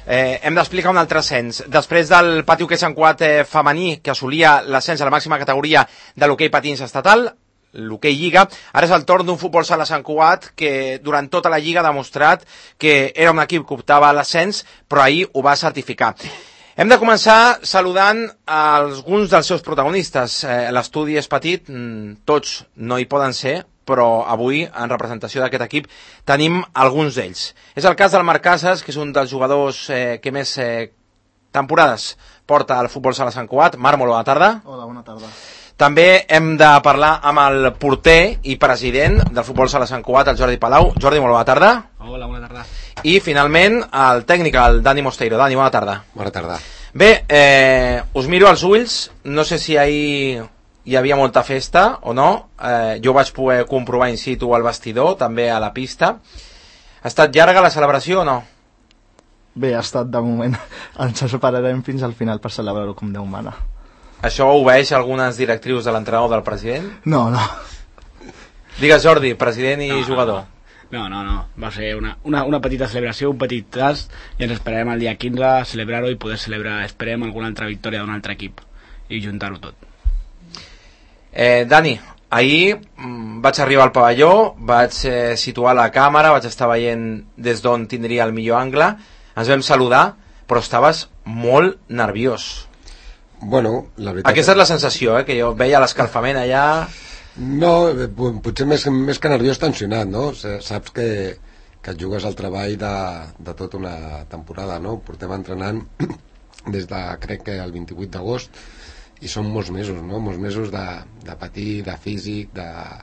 Hem d'explicar un altre ascens. Després del Pati Hoquei Sant Cugat femení, que assolia l'ascens a la màxima categoria de l'hoquei patins estatal, l'hoquei Lliga, ara és el torn d'un futbol sala Sant Cugat que durant tota la Lliga ha demostrat que era un equip que optava a l'ascens, però ahir ho va certificar. Hem de començar saludant alguns dels seus protagonistes. L'estudi és petit, tots no hi poden ser, però avui, en representació d'aquest equip, tenim alguns d'ells. És el cas del Marc Casas, que és un dels jugadors que més temporades porta al futbol sala Sant Cugat. Marc, molt bona tarda. Hola, bona tarda. També hem de parlar amb el porter i president del futbol sala Sant Cugat, el Jordi Palau. Jordi, molt bona tarda. Hola, bona tarda. I, finalment, el tècnic, el Dani Mosteiro. Dani, bona tarda. Bona tarda. Bé, us miro als ulls. No sé si ahir hi havia molta festa o no. Jo vaig poder comprovar in situ al vestidor, també a la pista. Ha estat llarga la celebració o no? Bé, ha estat de moment. Ens separarem fins al final per celebrar-ho com Déu mana. Això obeeix algunes directrius de l'entrenador del president? No. Digues, Jordi, president i jugador. No. Va ser una petita celebració, un petit tast, i ens esperem el dia 15 a celebrar-ho i poder celebrar, esperem, alguna altra victòria d'un altre equip i juntar-ho tot. Dani, ahir vaig arribar al pavelló, vaig situar la càmera, vaig estar veient des d'on tindria el millor angle, ens vam saludar, però estaves molt nerviós. Bueno, la veritat... Aquesta és la sensació, que jo veia l'escalfament allà... No, potser més que nerviós, tensionat, no? Saps que et jugues el treball de tota una temporada, no? Portem entrenant des de, crec que el 28 d'agost, i són molts mesos, no? Molts mesos de patir, de físic,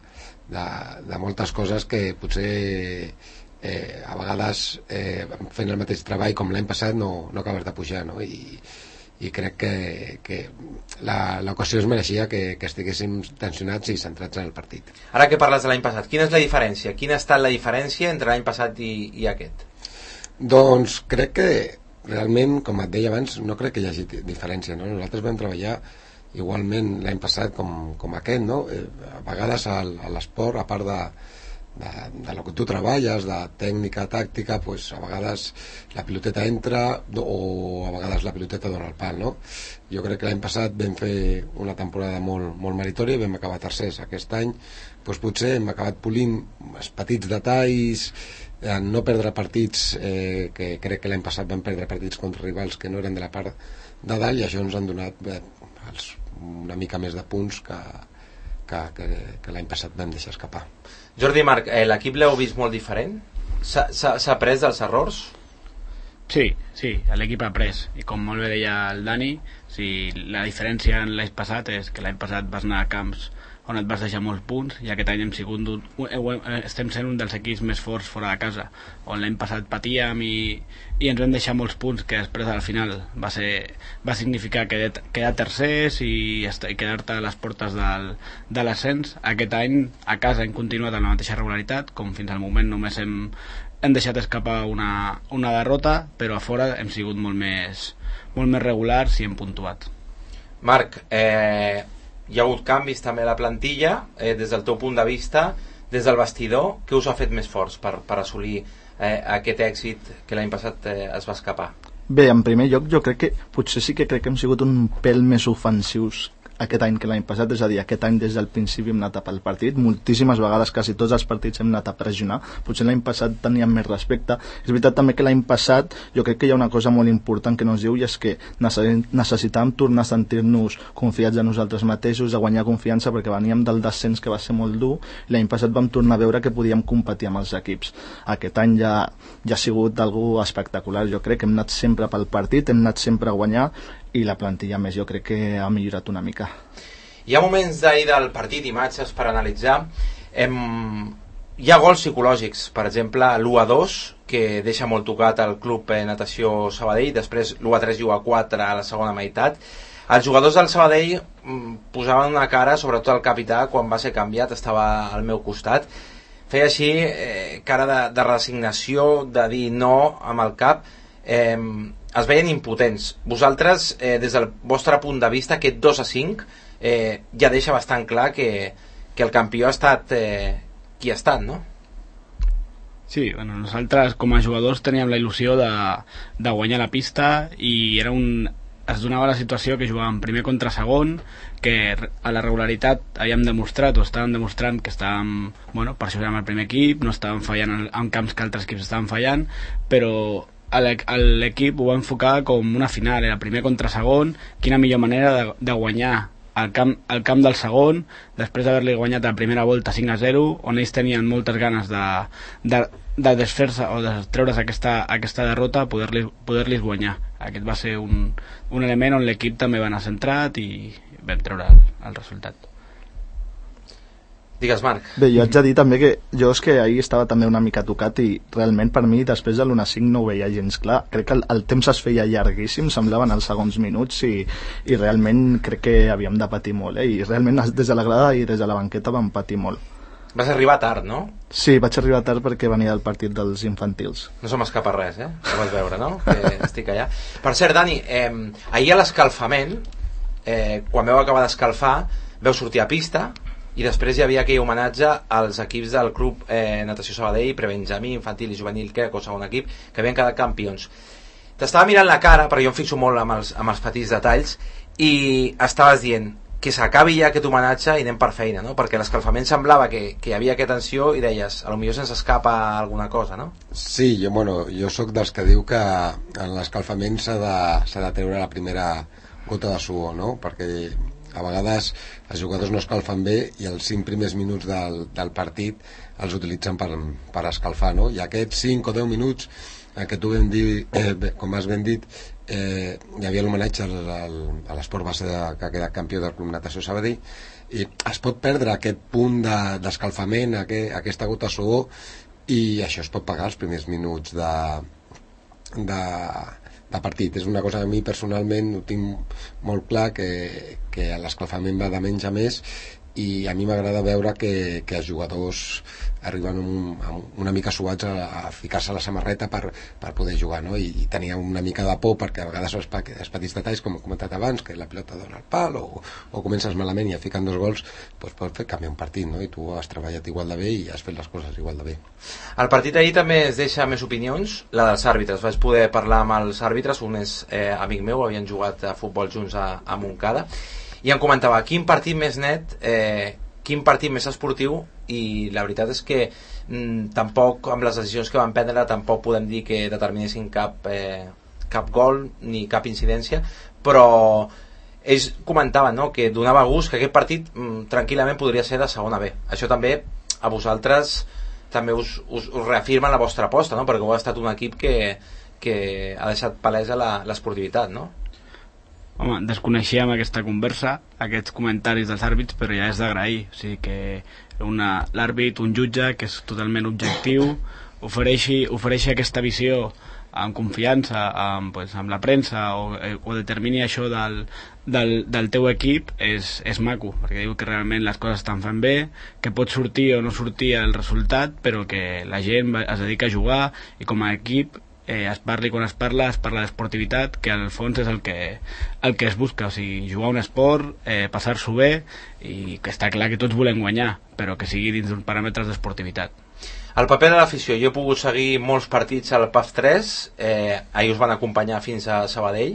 de moltes coses que potser a vegades fent el mateix treball com l'any passat no acabes de pujar, no? I crec que l'ocasió es mereixia que estiguéssim tensionats i centrats en el partit. Ara que parles de l'any passat, quina és la diferència? Quina ha estat la diferència entre l'any passat i aquest? Doncs crec que realment, com et deia abans, no crec que hi hagi diferència, no? Nosaltres vam treballar igualment l'any passat com aquest, no? A vegades a l'esport, a part de lo que tu treballes, de tècnica, tàctica, pues a vegades la piloteta entra o a vegades la piloteta dona el pal, no? Jo crec que l'any passat vam fer una temporada molt meritòria i vam acabar tercers. Aquest any pues potser hem acabat polint els petits detalls, no perdre partits, que crec que l'any passat vam perdre partits contra rivals que no eren de la part de dalt, i això ens han donat una mica més de punts que l'any passat vam deixar escapar. Jordi i Marc, l'equip l'heu vist molt diferent? S'ha après dels errors? Sí, l'equip ha après, i com molt bé deia el Dani, la diferència en l'any passat és que l'any passat vas anar a camps on et vas deixar molts punts, i aquest any estem sent un dels equips més forts fora de casa, on l'any passat patíem i ens vam deixar molts punts que després al final va significar quedar tercers i quedar-te a les portes de l'ascens. Aquest any a casa hem continuat amb la mateixa regularitat, com fins al moment només hem deixat escapar una derrota, però a fora hem sigut molt més regulars i hem puntuat. Marc, hi ha hagut canvis també a la plantilla, des del teu punt de vista, des del vestidor, què us ha fet més forts per assolir aquest èxit que l'any passat es va escapar? Bé, en primer lloc, jo crec que potser sí que hem sigut un pèl més ofensius aquest any que l'any passat, és a dir, aquest any des del principi hem anat a pel partit, moltíssimes vegades, quasi tots els partits hem anat a pressionar, potser l'any passat teníem més respecte. És veritat també que l'any passat jo crec que hi ha una cosa molt important que no es diu, i és que necessitàvem tornar a sentir-nos confiats en nosaltres mateixos, a guanyar confiança, perquè veníem del descens que va ser molt dur, i l'any passat vam tornar a veure que podíem competir amb els equips. Aquest any ja ha sigut algo espectacular, jo crec que hem anat sempre pel partit, hem anat sempre a guanyar, i la plantilla més jo crec que ha millorat una mica. Hi ha moments d'ahir del partit, imatges per analitzar. Hi ha gols psicològics, per exemple l'1-2 que deixa molt tocat el club Natació Sabadell, després l'1-3 i 1-4 a la segona meitat. Els jugadors del Sabadell posaven una cara, sobretot el capità, quan va ser canviat, estava al meu costat, feia així cara de resignació, de dir no amb el cap. Es veien impotents. Vosaltres, des del vostre punt de vista, aquest 2-5 ja deixa bastant clar que el campió ha estat qui ha estat, no? Sí, bueno, nosaltres com a jugadors teníem la il·lusió de guanyar la pista i es donava la situació que jugàvem primer contra segon, que a la regularitat havíem demostrat o estàvem demostrant que estàvem, bueno, per això érem el primer equip, no estàvem fallant en camps que altres equips estaven fallant, però l'equip ho va enfocar com una final, era primer contra segon, quina millor manera de guanyar al camp del segon, després d'haver-li guanyat la primera volta 5-0, on ells tenien moltes ganes de desfer-se o de treure's aquesta derrota, poder-los guanyar. Aquest va ser un element on l'equip també va anar centrat i vam treure el resultat. Digues, Marc. Bé, jo haig de dir també que jo és que ahir estava també una mica tocat i realment per mi després de l'1-5 no ho veia gens clar. Crec que el temps es feia llarguíssim, semblaven els segons minuts i realment crec que havíem de patir molt, i realment des de la grada i des de la banqueta vam patir molt. Vas arribar tard, no? Sí, vaig arribar tard perquè venia del partit dels infantils. No se m'escapa res, Ho vas veure, no? Que estic allà. Per cert, Dani, ahir a l'escalfament, quan veu acabar d'escalfar, veu sortir a pista i després hi havia aquell homenatge als equips del club Natació Sabadell, prebenjamí, infantil i juvenil, crec, o segon equip, que havien quedat campions. T'estava mirant la cara, perquè jo em fixo molt amb els petits detalls, i estaves dient que s'acabi ja aquest homenatge i anem per feina, no? Perquè l'escalfament semblava que hi havia aquesta tensió i deies, a lo millor se'ns escapa alguna cosa, no? Sí, jo sóc dels que diu que en l'escalfament s'ha de treure la primera gota de suor, no? Perquè a vegades els jugadors no escalfen bé i els 5 primers minuts del partit els utilitzen per escalfar, no? I aquests 5 o 10 minuts que tu vam dir, com has ben dit, hi havia l'homenatge a l'esport base que ha quedat campió del Club Natació Sabadell, i es pot perdre aquest punt d'escalfament, aquesta gota de suor, i això es pot pagar els primers minuts de partit. És una cosa que a mi personalment ho tinc molt clar, que l'escalfament va de menys a més, i a mi m'agrada veure que els jugadors arriben una mica suats a ficar-se a la samarreta per poder jugar, no? I tenia una mica de por perquè a vegades els petits detalls, com he comentat abans, que la pilota dona el pal o comences malament i et fiquen 2 gols, doncs pot fer canviar un partit, no? I tu has treballat igual de bé i has fet les coses igual de bé. El partit ahir també es deixa més opinions, la dels àrbitres. Vaig poder parlar amb els àrbitres, un és amic meu, havien jugat a futbol junts a Montcada, i em comentava quin partit més net, quin partit més esportiu, i la veritat és que tampoc amb les decisions que van prendre tampoc podem dir que determinessin cap gol ni cap incidència, però ells comentaven, no?, que donava gust que aquest partit tranquil·lament podria ser de segona B. Això també a vosaltres també us reafirma la vostra aposta, no?, perquè heu estat un equip que ha deixat palesa l'esportivitat, no? Home, desconeixíem aquesta conversa, aquests comentaris dels àrbits, però ja és d'agrair. O sigui que l'àrbit, un jutge que és totalment objectiu, ofereixi aquesta visió amb confiança amb la premsa o determini això del teu equip, és maco, perquè diu que realment les coses estan fent bé, que pot sortir o no sortir el resultat, però que la gent es dedica a jugar i com a equip es parli quan es parla d'esportivitat, que al fons és el que es busca, o sigui, jugar un esport, passar-s'ho bé, i que està clar que tots volem guanyar, però que sigui dins d'uns paràmetres d'esportivitat. El paper de l'afició, jo he pogut seguir molts partits al PAF 3, ahir us van acompanyar fins a Sabadell.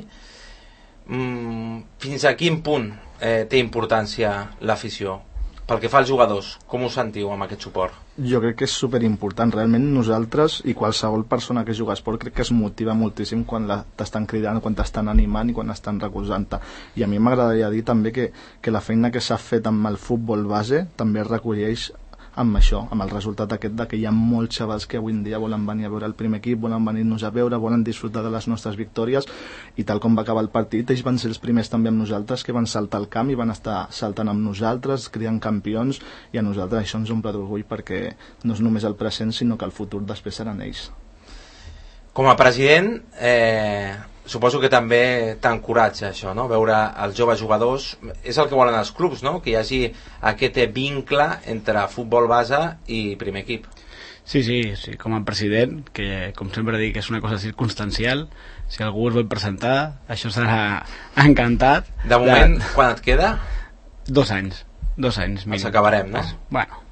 Fins a quin punt té importància l'afició? Pel que fa als jugadors, com us sentiu amb aquest suport? Jo crec que és superimportant. Realment nosaltres i qualsevol persona que juga a esport crec que es motiva moltíssim quan t'estan cridant, quan t'estan animant i quan estan recolzant-te. I a mi m'agradaria dir també que la feina que s'ha fet amb el futbol base també es recolleix amb això, amb el resultat aquest de que hi ha molts xavals que avui en dia volen venir a veure el primer equip, volen venir-nos a veure, volen disfrutar de les nostres victòries, i tal com va acabar el partit, ells van ser els primers també amb nosaltres que van saltar al camp i van estar saltant amb nosaltres, cridant campions, i a nosaltres això ens omple d'orgull perquè no és només el present sinó que el futur després seran ells. Com a president, suposo que també t'encoratja això, no? Veure els joves jugadors, és el que volen els clubs, no?, que hi hagi aquest vincle entre futbol base i primer equip. Sí, com a president, que com sempre dic és una cosa circumstancial, si algú es vol presentar, això serà encantat. De moment, quan et queda? 2 anys. Els acabarem, no? Bueno,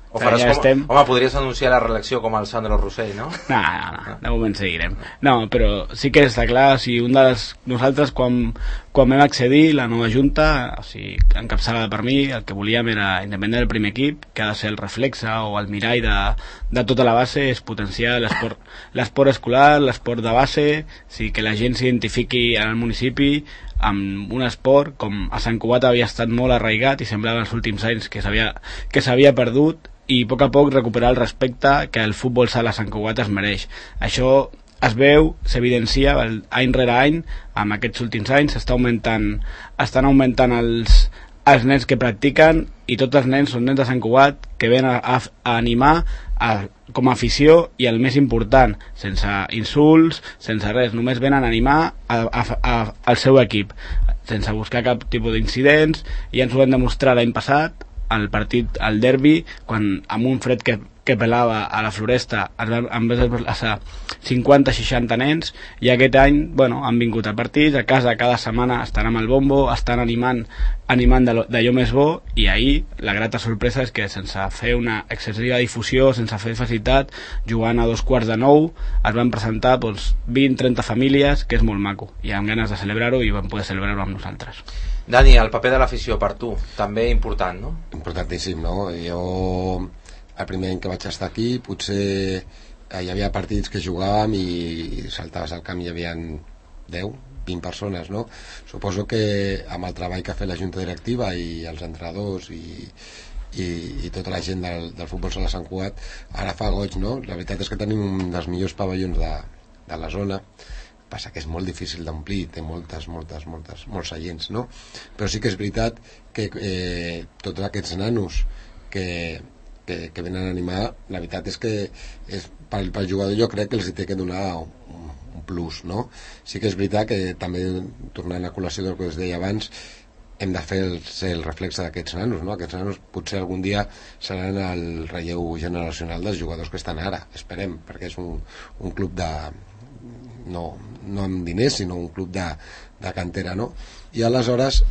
O faràs home, podries anunciar la reelecció com el Sandro Rossell, no? No, de moment seguirem. No, però sí que està clar, o sigui, nosaltres quan vam accedir, la nova junta, o sigui, encapçalada per mi, el que volíem era, independent del primer equip, que ha de ser el reflexe o el mirall de tota la base, és potenciar l'esport escolar, l'esport de base, o sigui, que la gent s'identifiqui en el municipi amb un esport com a Sant Cugat havia estat molt arraigat i semblava els últims anys que s'havia perdut, i a poc recuperar el respecte que el futbol sala Sant Cugat es mereix. Això es veu, s'evidencia any rere any, amb aquests últims anys estan augmentant els nens que practiquen, i tots els nens són nens de Sant Cugat que venen a animar com a afició, i el més important, sense insults, sense res, només venen a animar al seu equip, sense buscar cap tipus d'incidents. I ens ho vam demostrar l'any passat al partit, al derbi, quan amb un fred que pelava a la Floresta en vez de desplaçar 50-60 nens, i aquest any han vingut a partits, a casa cada setmana estan amb el bombo, estan animant d'allò més bo, i ahir la grata sorpresa és que sense fer una excessiva difusió, sense fer facilitat, jugant a 8:45 es van presentar 20-30 famílies, que és molt maco, i amb ganes de celebrar-ho, i vam poder celebrar-ho amb nosaltres. Dani, el paper de l'afició per tu, també important, no? Importantíssim, no? Jo, el primer any que vaig estar aquí, potser hi havia partits que jugàvem i saltaves al camp i hi havia 10-20 persones, no? Suposo que amb el treball que ha fet la Junta Directiva i els entrenadors i tota la gent del futbol sala Sant Cugat, ara fa goig, no? La veritat és que tenim un dels millors pavellons de la zona. Passa que és molt difícil d'omplir, té molts seients, no? Però sí que és veritat que tots aquests nanos que venen a animar, la veritat és que pel jugador jo crec que els té que donar un plus, no? Sí que és veritat que també, tornant a col·lació del que us deia abans, hem de ser el reflexe d'aquests nanos, no? Aquests nanos potser algun dia seran el relleu generacional dels jugadors que estan ara, esperem, perquè és un club no amb diners, sinó un club de cantera, no? I aleshores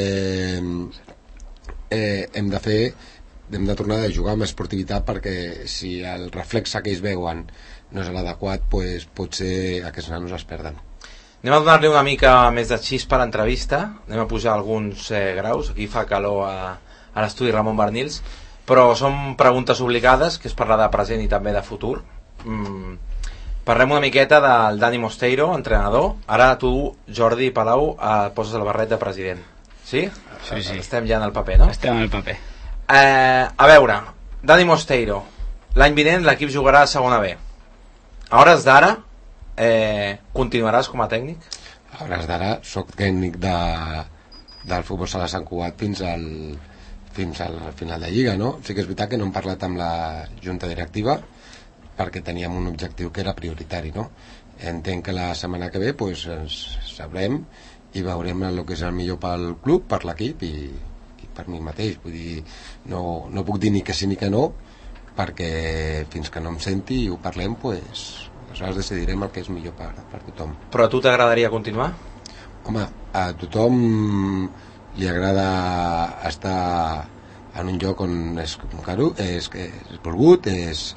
hem de tornar a jugar amb esportivitat, perquè si el reflexe que ells veuen no és l'adequat, potser aquests nanos es perden. Anem a donar-li una mica més de xispa a l'entrevista, anem a pujar alguns graus, aquí fa calor a l'estudi Ramon Barnils, però són preguntes obligades, que és parlar de present i també de futur. Parlem una miqueta del Dani Mosteiro, entrenador. Ara tu, Jordi Palau, poses el barret de president. Sí? Sí. Estem ja en el paper, no? Estem en el paper. A veure, Dani Mosteiro, l'any vinent l'equip jugarà a segona B. A hores d'ara, continuaràs com a tècnic? A hores d'ara soc tècnic del futbol sala Sant Cugat fins al final de Lliga, no? Sí que és veritat que no hem parlat amb la Junta Directiva, perquè teníem un objectiu que era prioritari, no? Entenc que la setmana que ve ens sabrem i veurem el que és el millor pel club, per l'equip i per mi mateix. Vull dir, no puc dir ni que sí ni que no, perquè fins que no em senti i ho parlem, aleshores decidirem el que és millor per tothom. Però a tu t'agradaria continuar? Home, a tothom li agrada estar en un lloc on és volgut,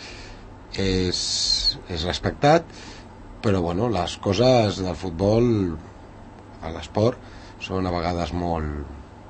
és respectat, però les coses del futbol a l'esport són a vegades molt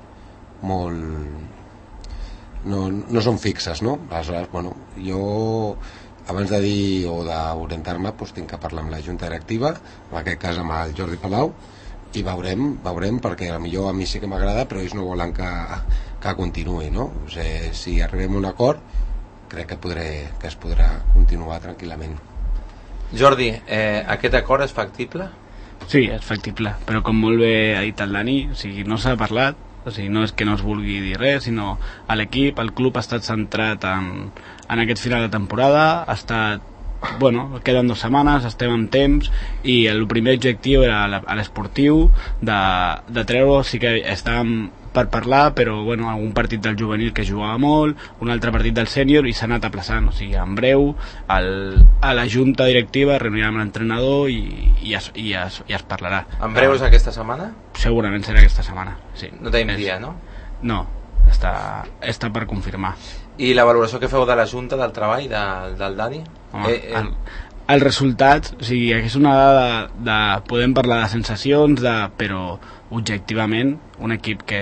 no són fixes, no? Aleshores, jo abans de dir o d'orientar-me tinc que parlar amb la Junta Directiva, en aquest cas amb el Jordi Palau, i veurem, perquè potser a mi sí que m'agrada, però ells no volen que continuï, no? O sigui, si arribem a un acord, crec que es podrà continuar tranquil·lament. Jordi, aquest acord és factible? Sí, és factible, però com molt bé ha dit el Dani, no s'ha parlat, no és que no es vulgui dir res, sinó a l'equip, el club ha estat centrat en aquest final de temporada, ha estat, queden 2 setmanes, estem en temps, i el primer objectiu era l'esportiu, de treure, sí que estàvem per parlar, però algun partit del juvenil que jugava molt, un altre partit del sènior, i s'ha anat aplaçant. O sigui, en breu a la junta directiva reunirà amb l'entrenador i es parlarà. En breu és aquesta setmana? Segurament serà aquesta setmana, sí. No tenim dia, no? No, està per confirmar. I la valoració que feu de la Junta del Treball del Dani? Home, el resultat, o sigui, és una dada podem parlar de sensacions, però objectivament un equip que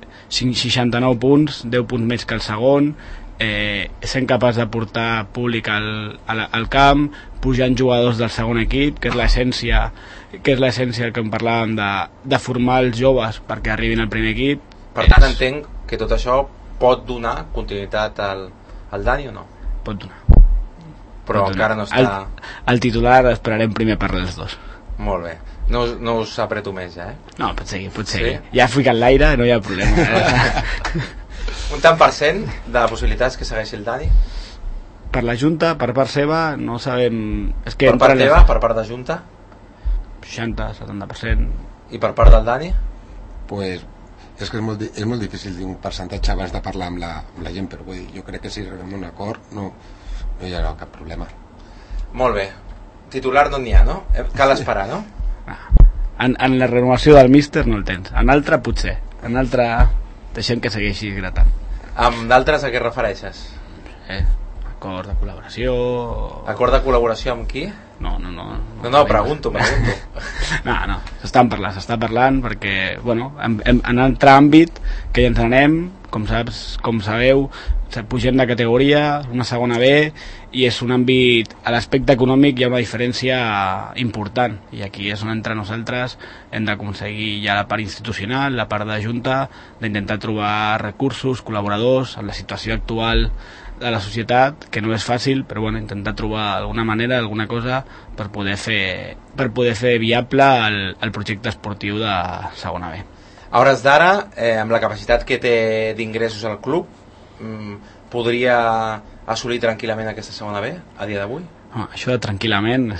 69 punts, 10 punts més que el segon, sent capaç de portar públic al camp, pujant jugadors del segon equip, que és l'essència el que en parlàvem de formar els joves perquè arribin al primer equip. Per tant, entenc que tot això pot donar continuïtat al Dani o no? Pot donar. Però encara no està... El titular esperarem primer per els dos. Molt bé. No us apreto més, ja, No, pot seguir. Sí? Ja he ficat l'aire, no hi ha problema. Un tant per cent de possibilitats que segueixi el Dani? Per la Junta, per part seva, no sabem... És que per part teva, per part de Junta? 60-70%. I per part del Dani? Pues és que és molt difícil dir un percentatge abans de parlar amb la gent, però vull dir, jo crec que si arribem a un acord no hi haurà cap problema. Molt bé. Titular no n'hi ha, no? Cal esperar, no? En la renovació del míster no el tens. En altre potser. En altre deixem que segueixi gratant. Amb d'altres a què refereixes? Acord de col·laboració... Acord de col·laboració amb qui? No, pregunto. No, s'està parlant perquè, bueno, en altre àmbit que hi entrenem, com sabeu, pugem de categoria, una segona B, i és un àmbit, a l'aspecte econòmic hi ha una diferència important, i aquí és on entre nosaltres hem d'aconseguir ja la part institucional, la part de Junta, d'intentar trobar recursos, col·laboradors, en la situació actual de la societat, que no és fàcil, però bueno, intentar trobar alguna manera, alguna cosa per poder fer viable el projecte esportiu de segona B. A hores d'ara, amb la capacitat que té d'ingressos al club, podria assolir tranquil·lament aquesta segona B a dia d'avui? Això de tranquil·lament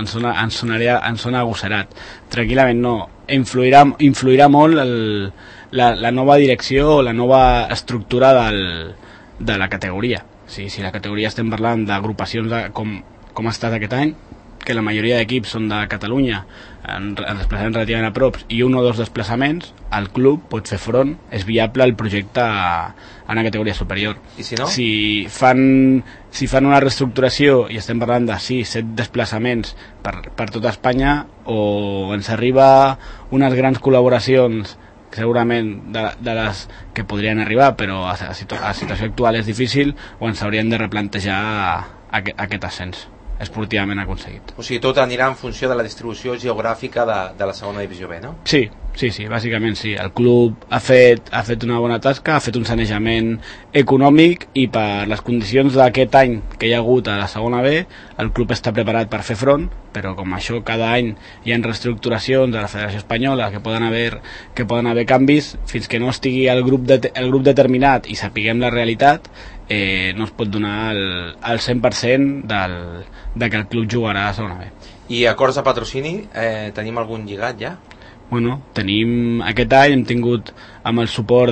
ens sona agosserat. Tranquil·lament no. Influirà molt la nova direcció o la nova estructura de la categoria. Si la categoria estem parlant d'agrupacions com ha estat aquest any, que la majoria d'equips són de Catalunya, en desplaçaments relativament a prop i un o dos desplaçaments, el club pot fer front, és viable el projecte a una categoria superior. I si no? Si fan una reestructuració i estem parlant de 6-7 desplaçaments per tota Espanya, o ens arriba unes grans col·laboracions segurament de les que podrien arribar, però a la situació actual és difícil, o ens hauríem de replantejar aquest ascens esportivament aconseguit. O sigui, tot anirà en funció de la distribució geogràfica de la segona divisió B, no? Sí, bàsicament sí. El club ha fet una bona tasca, ha fet un sanejament econòmic, i per les condicions d'aquest any que hi ha hagut a la segona B, el club està preparat per fer front, però com això cada any hi ha reestructuracions de la Federació Espanyola, que poden haver canvis, fins que no estigui el grup determinat i sapiguem la realitat, no es pot donar el 100% de que el club jugarà a segona B. I acords de patrocini, tenim algun lligat ja? Bueno, aquest any hem tingut amb el suport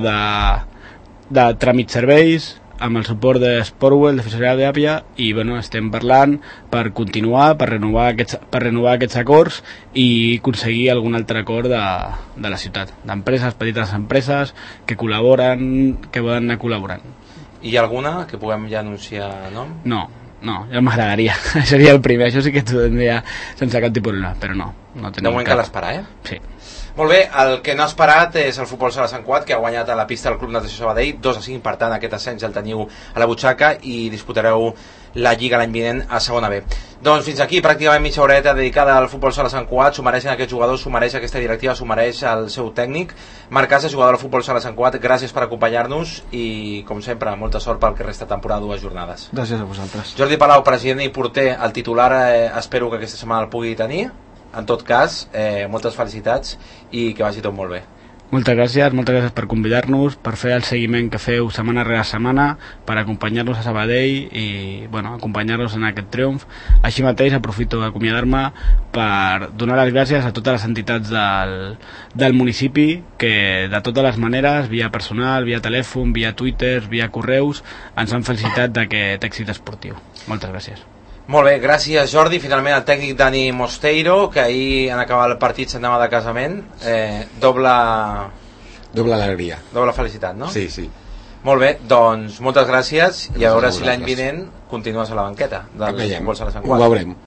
de Tràmit Serveis, amb el suport de Sportwell, de Fiscalitat d'Àpia, i bueno, estem parlant per continuar, per renovar aquests acords i aconseguir algun altre acord de la ciutat, d'empreses, petites empreses que col·laboren, que volen anar col·laborant. Hi ha alguna que puguem ja anunciar nom? No, ja m'agradaria. Seria el primer, això sí que t'ho tindria sense cap tipus de problema, però no. De moment cal esperar, Sí. Molt bé, el que no ha esperat és el Futbol Sala Sant Cugat, que ha guanyat a la pista del Club Natació Sabadell 2-5, per tant aquest ascens el teniu a la butxaca i disputareu la Lliga l'any vinent a segona B. Doncs fins aquí pràcticament mitja horeta dedicada al Futbol Sala Sant Cugat. S'ho mereixen aquests jugadors, s'ho mereix aquesta directiva, s'ho mereix el seu tècnic Marc Casas, jugador del Futbol Sala Sant Cugat. Gràcies per acompanyar-nos i com sempre molta sort pel que resta temporada, 2 jornades. Gràcies a vosaltres. Jordi Palau, president i porter, el titular, espero que aquesta setmana el pugui tenir. En tot cas, moltes felicitats i que vagi tot molt bé. Moltes gràcies per convidar-nos, per fer el seguiment que feu setmana rere setmana, per acompanyar-nos a Sabadell i acompanyar-nos en aquest triomf. Així mateix aprofito d'acomiadar-me per donar les gràcies a totes les entitats del municipi que de totes les maneres, via personal, via telèfon, via Twitter, via correus, ens han felicitat d'aquest èxit esportiu. Moltes gràcies. Molt bé, gràcies Jordi. Finalment el tècnic Dani Mosteiro, que ahir en acabar el partit s'anava de casament. Doble alegria. Doble felicitat, no? Sí. Molt bé, doncs moltes gràcies i a veure si l'any vosaltres. vinent continues a la banqueta del Veiem. futbol sala Sant Ho Cugat. veurem.